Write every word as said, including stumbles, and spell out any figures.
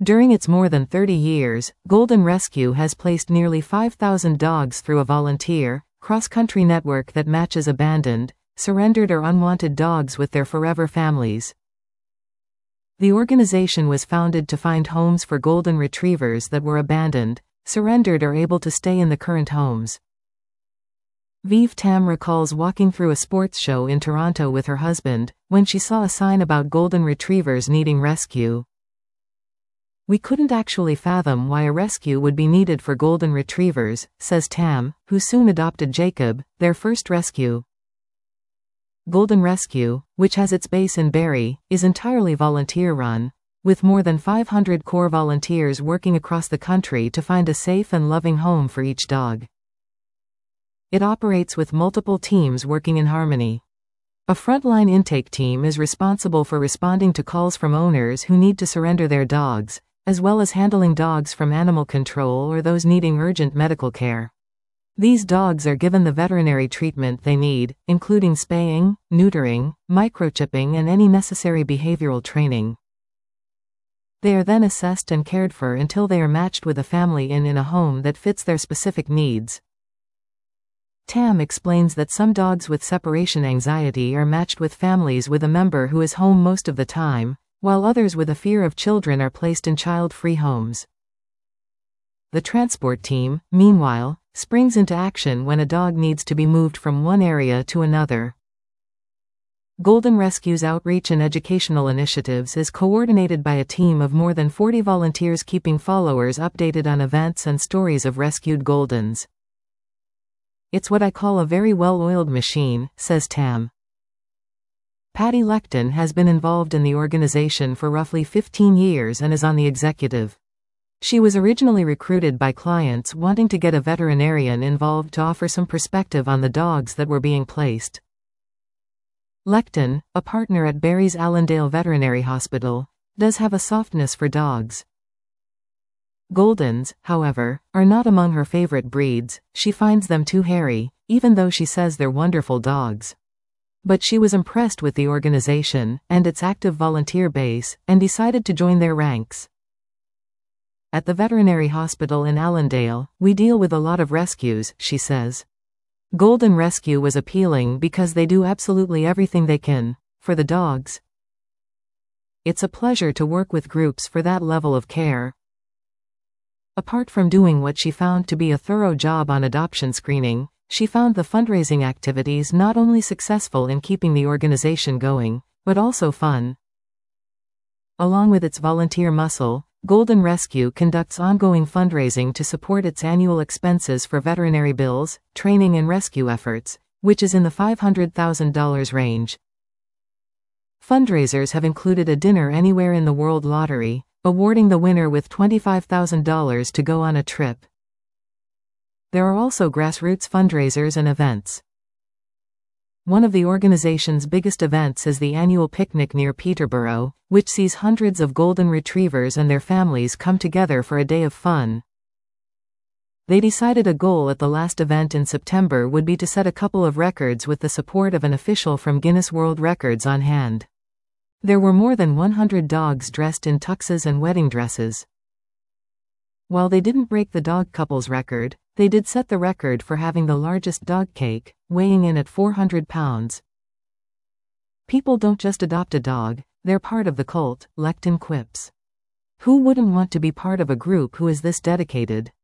During its more than thirty years, Golden Rescue has placed nearly five thousand dogs through a volunteer, cross-country network that matches abandoned, surrendered or unwanted dogs with their forever families. The organization was founded to find homes for golden retrievers that were abandoned, surrendered or able to stay in the current homes. Vive Tam recalls walking through a sports show in Toronto with her husband, when she saw a sign about golden retrievers needing rescue. "We couldn't actually fathom why a rescue would be needed for golden retrievers," says Tam, who soon adopted Jacob, their first rescue. Golden Rescue, which has its base in Barrie, is entirely volunteer-run, with more than five hundred core volunteers working across the country to find a safe and loving home for each dog. It operates with multiple teams working in harmony. A frontline intake team is responsible for responding to calls from owners who need to surrender their dogs, as well as handling dogs from animal control or those needing urgent medical care. These dogs are given the veterinary treatment they need, including spaying, neutering, microchipping and any necessary behavioral training. They are then assessed and cared for until they are matched with a family in in a home that fits their specific needs. Tam explains that some dogs with separation anxiety are matched with families with a member who is home most of the time, while others with a fear of children are placed in child-free homes. The transport team, meanwhile, springs into action when a dog needs to be moved from one area to another. Golden Rescue's outreach and educational initiatives is coordinated by a team of more than forty volunteers keeping followers updated on events and stories of rescued Goldens. "It's what I call a very well-oiled machine," says Tam. Patty Lecton has been involved in the organization for roughly fifteen years and is on the executive. She was originally recruited by clients wanting to get a veterinarian involved to offer some perspective on the dogs that were being placed. Lecton, a partner at Barrie's Allendale Veterinary Hospital, does have a softness for dogs. Goldens, however, are not among her favorite breeds. She finds them too hairy, even though she says they're wonderful dogs. But she was impressed with the organization and its active volunteer base, and decided to join their ranks. "At the veterinary hospital in Allendale, we deal with a lot of rescues," she says. "Golden Rescue was appealing because they do absolutely everything they can for the dogs. It's a pleasure to work with groups for that level of care." Apart from doing what she found to be a thorough job on adoption screening, she found the fundraising activities not only successful in keeping the organization going, but also fun. Along with its volunteer muscle, Golden Rescue conducts ongoing fundraising to support its annual expenses for veterinary bills, training and rescue efforts, which is in the five hundred thousand dollars range. Fundraisers have included a dinner anywhere in the world lottery, awarding the winner with twenty-five thousand dollars to go on a trip. There are also grassroots fundraisers and events. One of the organization's biggest events is the annual picnic near Peterborough, which sees hundreds of golden retrievers and their families come together for a day of fun. They decided a goal at the last event in September would be to set a couple of records with the support of an official from Guinness World Records on hand. There were more than one hundred dogs dressed in tuxes and wedding dresses. While they didn't break the dog couple's record, they did set the record for having the largest dog cake, weighing in at four hundred pounds. "People don't just adopt a dog, they're part of the cult," Lecton quips. "Who wouldn't want to be part of a group who is this dedicated?"